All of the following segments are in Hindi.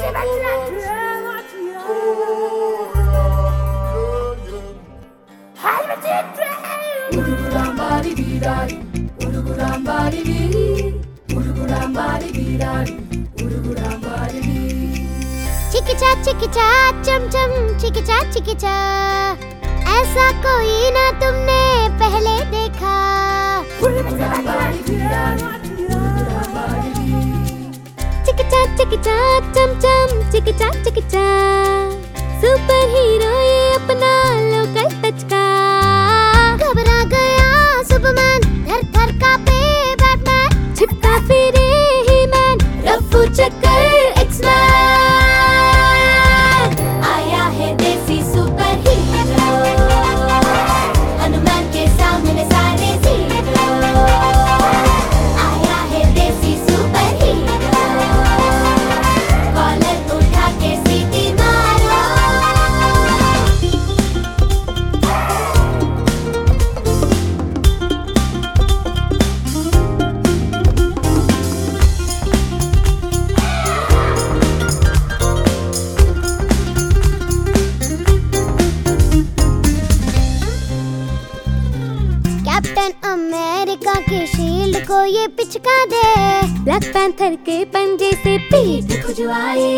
चिकिचा चमचम चिकिचा ऐसा कोई ना तुमने पहले देखा। चिकिचा चमचम चिकिचा सुपर हीरो ये अपना लोकल टच का। घबरा गया सुपरमैन थर कांपे बैटमैन छिपता फिरे ही मैन रफू चक्कर एक्समैन। आया है देसी सुपर हीरो हनुमान के सामने सारे जीरो। आया है देसी सुपर हीरो कॉलर उठा के सीटी मारो। कैप्टन अमेरिका के शील्ड को ये पिचका दे। ब्लैक पैंथर के पंजे से पीठ खुजवाए।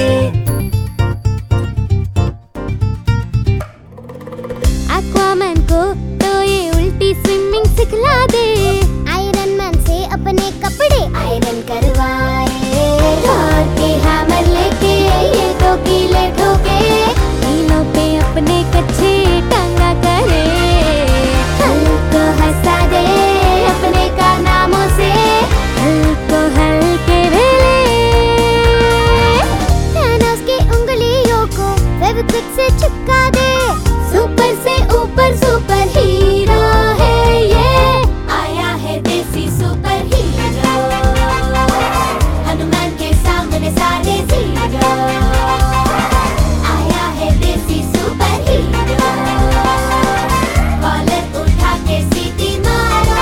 एक्वामैन को तो ये उल्टी स्विमिंग सिखला दे। आयरन मैन से अपने कपड़े आयरन करवाए। थॉर के हैमर लेके ये तो कीले ठोके। कीलों पे अपने कच्चे टंगा करे। हल्को हंसा दे अपने कारनामों से हल्को हल्के वेले। थैनोस की उंगलियों को फेविक्विक से चिपका दे। सुपर से ऊपर सुपर हीरो है ये। आया है देसी सुपर हीरो हनुमान के सामने सारे जीरो। आया है देसी सुपर हीरो कॉलर उठा के सीटी मारो।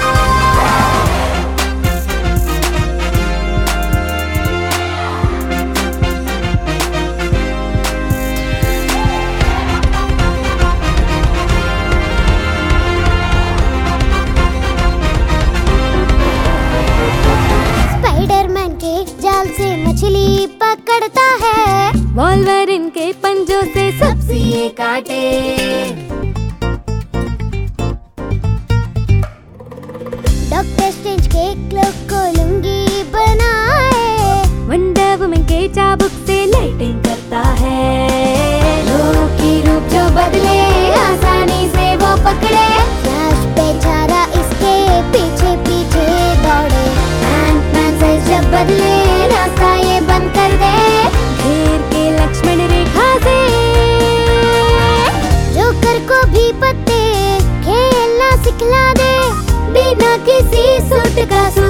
स्पाइडरमैन के जाल से मछली पकड़ता है। वॉल्वरिन के पंजों से सब्जियां काटे। डॉक्टर स्ट्रेंज के क्लोक को लुंगी बनाए। वंडर वुमन के चाबुक से लाइटिंग करता है। लोगों की रूप जो बदले आसानी से वो पकड़े। फ्लैश बेचारा इसके पीछे पीछे दौड़े। एंटमैन साइज जब बदले रास्ता ये बंद कर दे। घेर के लक्ष्मण रेखा से जोकर को भी पत्ते खेलना सिखला दे। बिना किसी सूट का